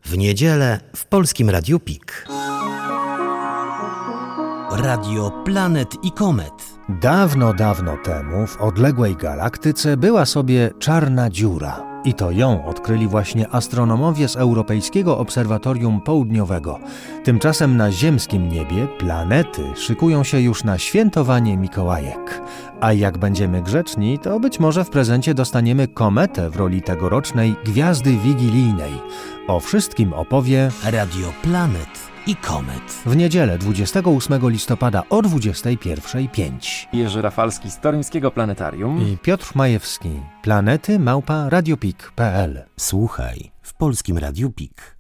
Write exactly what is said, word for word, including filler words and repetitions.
W niedzielę w Polskim Radiu Pik. Radio Planet i Komet. Dawno, dawno temu w odległej galaktyce była sobie czarna dziura. I to ją odkryli właśnie astronomowie z Europejskiego Obserwatorium Południowego. Tymczasem na ziemskim niebie planety szykują się już na świętowanie Mikołajek. A jak będziemy grzeczni, to być może w prezencie dostaniemy kometę w roli tegorocznej Gwiazdy Wigilijnej. O wszystkim opowie Radio Planet i Komet. W niedzielę dwudziestego ósmego listopada o dwudziestej pierwszej pięć. Jerzy Rafalski z Toruńskiego Planetarium I Piotr Majewski. Planety małpa radiopik kropka p l. Słuchaj w Polskim Radiu Pik.